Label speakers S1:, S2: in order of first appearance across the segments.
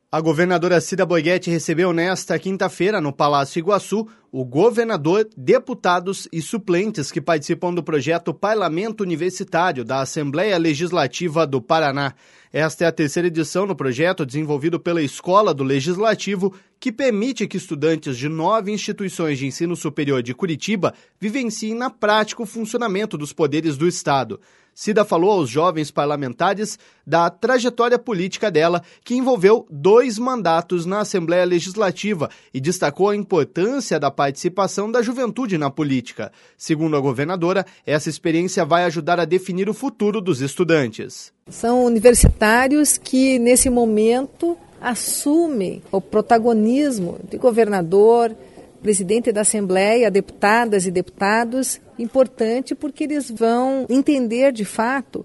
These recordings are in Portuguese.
S1: A governadora Cida Borghetti recebeu nesta quinta-feira, no Palácio Iguaçu, o governador, deputados e suplentes que participam do projeto Parlamento Universitário da Assembleia Legislativa do Paraná. Esta é a terceira edição do projeto desenvolvido pela Escola do Legislativo, que permite que estudantes de 9 instituições de ensino superior de Curitiba vivenciem na prática o funcionamento dos poderes do Estado. Cida falou aos jovens parlamentares da trajetória política dela, que envolveu 2 mandatos na Assembleia Legislativa, e destacou a importância da participação da juventude na política. Segundo a governadora, essa experiência vai ajudar a definir o futuro dos estudantes.
S2: São universitários que, nesse momento, assumem o protagonismo de governador, presidente da Assembleia, deputadas e deputados, importante porque eles vão entender de fato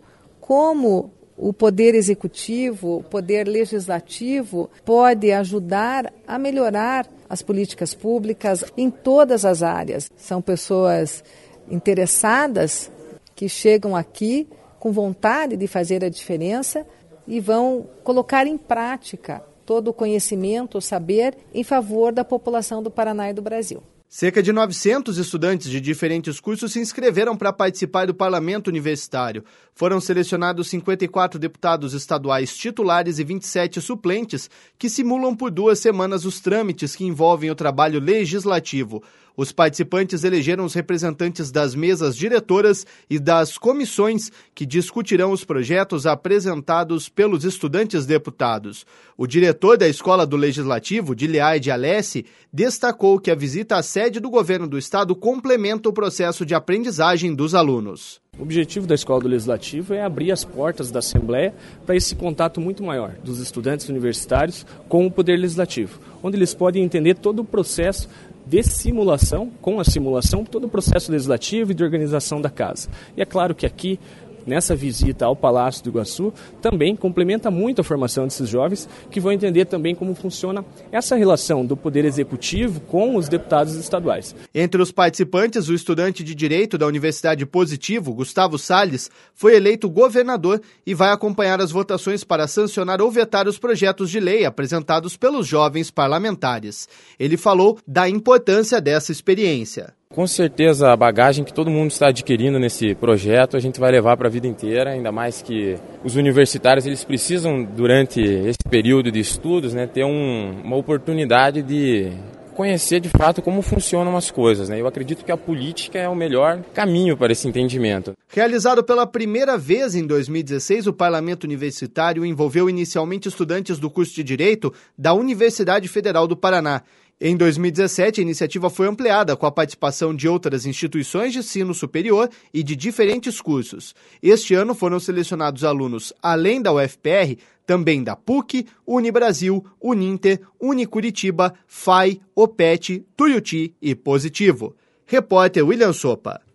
S2: como o poder executivo, o poder legislativo pode ajudar a melhorar as políticas públicas em todas as áreas. São pessoas interessadas que chegam aqui com vontade de fazer a diferença e vão colocar em prática todo o conhecimento, o saber, em favor da população do Paraná e do Brasil.
S1: Cerca de 900 estudantes de diferentes cursos se inscreveram para participar do Parlamento Universitário. Foram selecionados 54 deputados estaduais titulares e 27 suplentes, que simulam por 2 semanas os trâmites que envolvem o trabalho legislativo. Os participantes elegeram os representantes das mesas diretoras e das comissões que discutirão os projetos apresentados pelos estudantes deputados. O diretor da Escola do Legislativo, Diliaide Alessi, destacou que a visita à sede do governo do estado complementa o processo de aprendizagem dos alunos.
S3: O objetivo da Escola do Legislativo é abrir as portas da Assembleia para esse contato muito maior dos estudantes universitários com o Poder Legislativo, onde eles podem entender todo o processo de simulação, com a simulação, todo o processo legislativo e de organização da casa. E é claro que aqui, nessa visita ao Palácio do Iguaçu, também complementa muito a formação desses jovens, que vão entender também como funciona essa relação do Poder Executivo com os deputados estaduais.
S1: Entre os participantes, o estudante de Direito da Universidade Positivo, Gustavo Salles, foi eleito governador e vai acompanhar as votações para sancionar ou vetar os projetos de lei apresentados pelos jovens parlamentares. Ele falou da importância dessa experiência.
S4: Com certeza a bagagem que todo mundo está adquirindo nesse projeto a gente vai levar para a vida inteira, ainda mais que os universitários eles precisam durante esse período de estudos, né, ter uma oportunidade de conhecer de fato como funcionam as coisas, né? Eu acredito que a política é o melhor caminho para esse entendimento.
S1: Realizado pela primeira vez em 2016, o Parlamento Universitário envolveu inicialmente estudantes do curso de Direito da Universidade Federal do Paraná. Em 2017, a iniciativa foi ampliada com a participação de outras instituições de ensino superior e de diferentes cursos. Este ano foram selecionados alunos, além da UFPR, também da PUC, Unibrasil, Uninter, Unicuritiba, FAI, OPET, Tuiuti e Positivo. Repórter William Sopa.